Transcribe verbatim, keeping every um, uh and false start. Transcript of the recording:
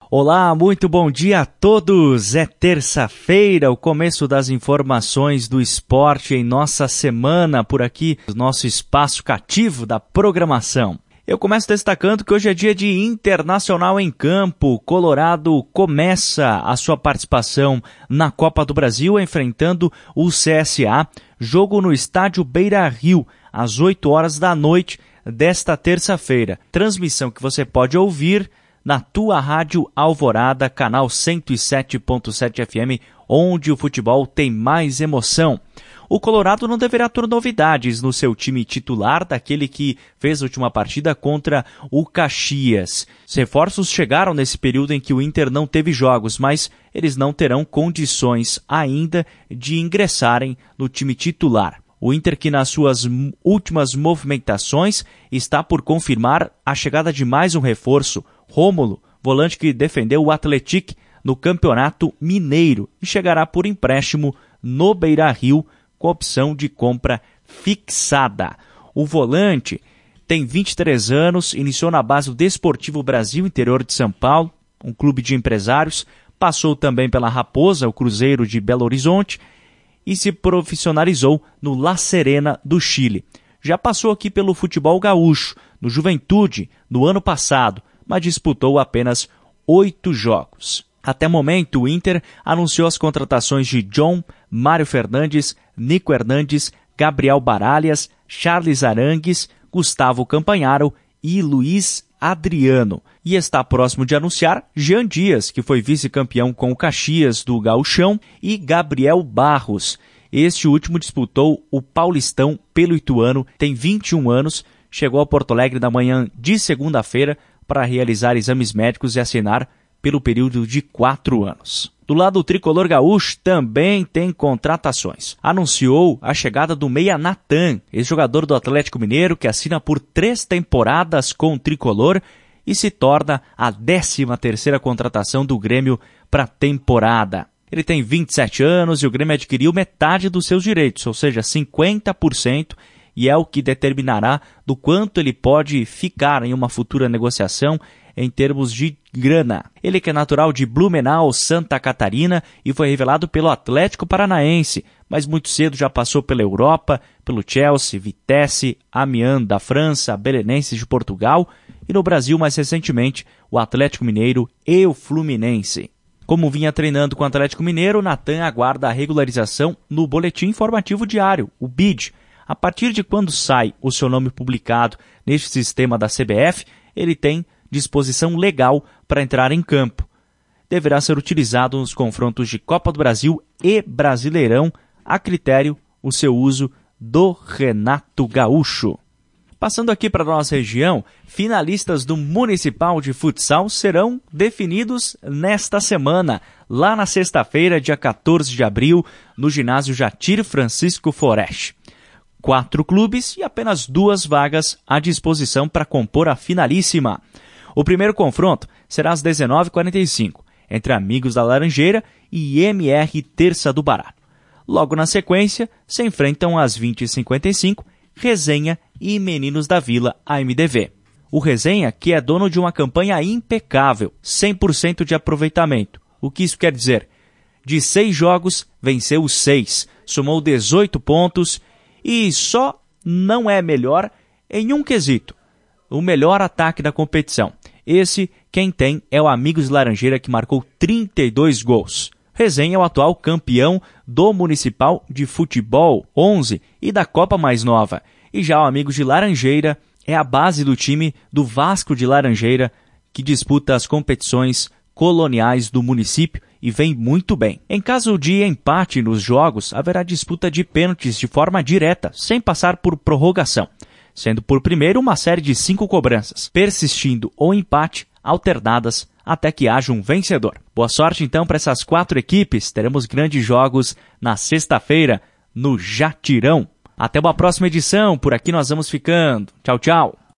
Olá, muito bom dia a todos! É terça-feira, o começo das informações do esporte em nossa semana por aqui, nosso espaço cativo da programação. Eu começo destacando que hoje é dia de Internacional em Campo. Colorado começa a sua participação na Copa do Brasil enfrentando o C S A, jogo no estádio Beira-Rio, às oito horas da noite desta terça-feira. Transmissão que você pode ouvir na tua Rádio Alvorada, canal cento e sete ponto sete F M, onde o futebol tem mais emoção. O Colorado não deverá ter novidades no seu time titular, daquele que fez a última partida contra o Caxias. Os reforços chegaram nesse período em que o Inter não teve jogos, mas eles não terão condições ainda de ingressarem no time titular. O Inter, que nas suas últimas movimentações está por confirmar a chegada de mais um reforço, Rômulo, volante que defendeu o Atlético no Campeonato Mineiro e chegará por empréstimo no Beira-Rio com opção de compra fixada. O volante tem vinte e três anos, iniciou na base do Desportivo Brasil, interior de São Paulo, um clube de empresários, passou também pela Raposa, o Cruzeiro de Belo Horizonte, e se profissionalizou no La Serena do Chile. Já passou aqui pelo futebol gaúcho, no Juventude, no ano passado, mas disputou apenas oito jogos. Até o momento, o Inter anunciou as contratações de John, Mário Fernandes, Nico Hernandes, Gabriel Baralhas, Charles Arangues, Gustavo Campanharo e Luiz Adriano. E está próximo de anunciar Jean Dias, que foi vice-campeão com o Caxias do Gauchão, e Gabriel Barros. Este último disputou o Paulistão pelo Ituano, tem vinte e um anos, chegou a Porto Alegre na manhã de segunda-feira para realizar exames médicos e assinar pelo período de quatro anos. Do lado do tricolor gaúcho também tem contratações. Anunciou a chegada do meia Natan, ex-jogador do Atlético Mineiro, que assina por três temporadas com o tricolor e se torna a décima terceira contratação do Grêmio para a temporada. Ele tem vinte e sete anos e o Grêmio adquiriu metade dos seus direitos, ou seja, cinquenta por cento, e é o que determinará do quanto ele pode ficar em uma futura negociação em termos de grana. Ele que é natural de Blumenau, Santa Catarina, e foi revelado pelo Atlético Paranaense, mas muito cedo já passou pela Europa, pelo Chelsea, Vitesse, Amiens da França, Belenenses de Portugal, e no Brasil mais recentemente o Atlético Mineiro e o Fluminense. Como vinha treinando com o Atlético Mineiro, Natan aguarda a regularização no Boletim Informativo Diário, o B I D. A partir de quando sai o seu nome publicado neste sistema da C B F, ele tem disposição legal para entrar em campo. Deverá ser utilizado nos confrontos de Copa do Brasil e Brasileirão, a critério o seu uso do Renato Gaúcho. Passando aqui para a nossa região, finalistas do Municipal de Futsal serão definidos nesta semana, lá na sexta-feira, dia quatorze de abril, no ginásio Jatir Francisco Forest. Quatro clubes e apenas duas vagas à disposição para compor a finalíssima. O primeiro confronto será às dezenove e quarenta e cinco, entre Amigos da Laranjeira e M R Terça do Baralho. Logo na sequência, se enfrentam às vinte e cinquenta e cinco, Resenha e Meninos da Vila, A M D V. O Resenha, que é dono de uma campanha impecável, cem por cento de aproveitamento. O que isso quer dizer? De seis jogos, venceu os seis, somou dezoito pontos e só não é melhor em um quesito: o melhor ataque da competição. Esse, quem tem, é o Amigos Laranjeira, que marcou trinta e dois gols. Resenha é o atual campeão do Municipal de Futebol onze e da Copa mais nova. E já o Amigos de Laranjeira é a base do time do Vasco de Laranjeira, que disputa as competições coloniais do município e vem muito bem. Em caso de empate nos jogos, haverá disputa de pênaltis de forma direta, sem passar por prorrogação, sendo por primeiro uma série de cinco cobranças, persistindo o empate, alternadas até que haja um vencedor. Boa sorte então para essas quatro equipes, teremos grandes jogos na sexta-feira no Jatirão. Até uma próxima edição, por aqui nós vamos ficando. Tchau, tchau!